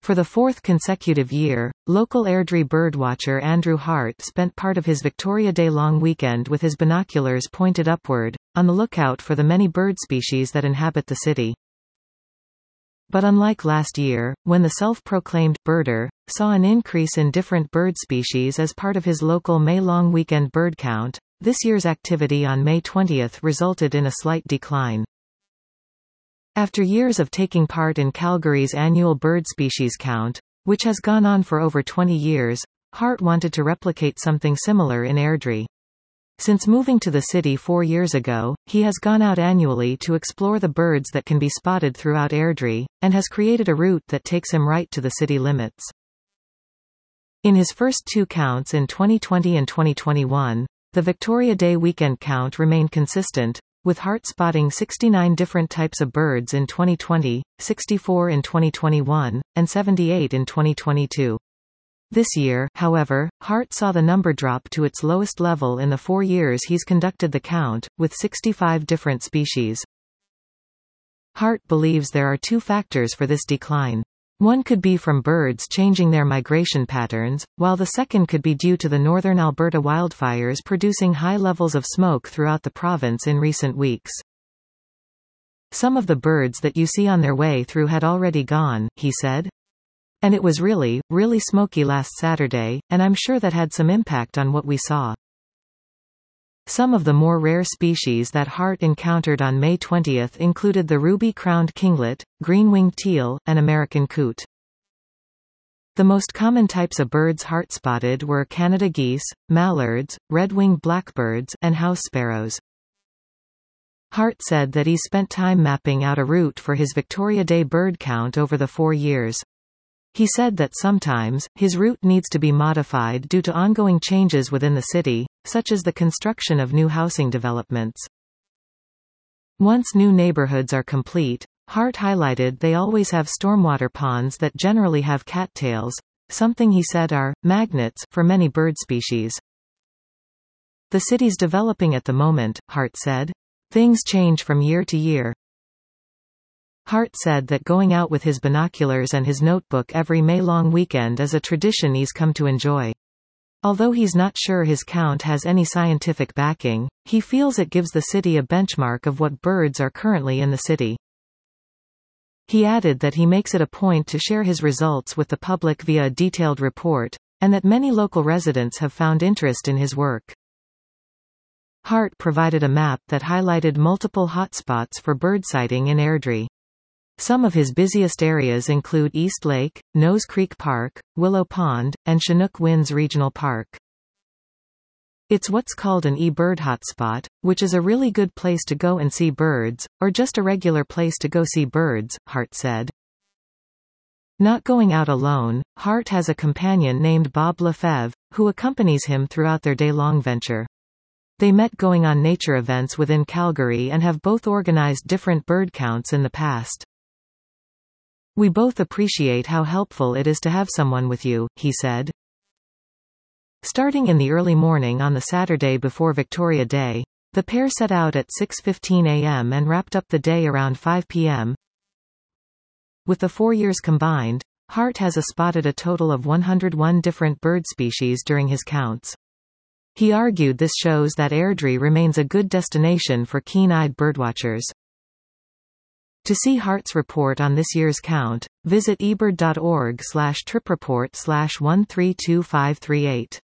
For the fourth consecutive year, local Airdrie birdwatcher Andrew Hart spent part of his Victoria Day long weekend with his binoculars pointed upward, on the lookout for the many bird species that inhabit the city. But unlike last year, when the self-proclaimed birder saw an increase in different bird species as part of his local May long weekend bird count, this year's activity on May 20 resulted in a slight decline. After years of taking part in Calgary's annual bird species count, which has gone on for over 20 years, Hart wanted to replicate something similar in Airdrie. Since moving to the city 4 years ago, he has gone out annually to explore the birds that can be spotted throughout Airdrie, and has created a route that takes him right to the city limits. In his first two counts in 2020 and 2021, the Victoria Day weekend count remained consistent, with Hart spotting 69 different types of birds in 2020, 64 in 2021, and 78 in 2022. This year, however, Hart saw the number drop to its lowest level in the 4 years he's conducted the count, with 65 different species. Hart believes there are two factors for this decline. One could be from birds changing their migration patterns, while the second could be due to the northern Alberta wildfires producing high levels of smoke throughout the province in recent weeks. Some of the birds that you see on their way through had already gone, he said. And it was really, really smoky last Saturday, and I'm sure that had some impact on what we saw. Some of the more rare species that Hart encountered on May 20 included the ruby-crowned kinglet, green-winged teal, and American coot. The most common types of birds Hart spotted were Canada geese, mallards, red-winged blackbirds, and house sparrows. Hart said that he spent time mapping out a route for his Victoria Day bird count over the 4 years. He said that sometimes, his route needs to be modified due to ongoing changes within the city, such as the construction of new housing developments. Once new neighborhoods are complete, Hart highlighted they always have stormwater ponds that generally have cattails, something he said are magnets for many bird species. The city's developing at the moment, Hart said. Things change from year to year. Hart said that going out with his binoculars and his notebook every May-long weekend is a tradition he's come to enjoy. Although he's not sure his count has any scientific backing, he feels it gives the city a benchmark of what birds are currently in the city. He added that he makes it a point to share his results with the public via a detailed report, and that many local residents have found interest in his work. Hart provided a map that highlighted multiple hotspots for bird sighting in Airdrie. Some of his busiest areas include East Lake, Nose Creek Park, Willow Pond, and Chinook Winds Regional Park. It's what's called an e-bird hotspot, which is a really good place to go and see birds, or just a regular place to go see birds, Hart said. Not going out alone, Hart has a companion named Bob Lefebvre, who accompanies him throughout their day-long venture. They met going on nature events within Calgary and have both organized different bird counts in the past. We both appreciate how helpful it is to have someone with you, he said. Starting in the early morning on the Saturday before Victoria Day, the pair set out at 6:15 a.m. and wrapped up the day around 5 p.m. With the 4 years combined, Hart has spotted a total of 101 different bird species during his counts. He argued this shows that Airdrie remains a good destination for keen-eyed birdwatchers. To see Hart's report on this year's count, visit ebird.org/tripreport/132538.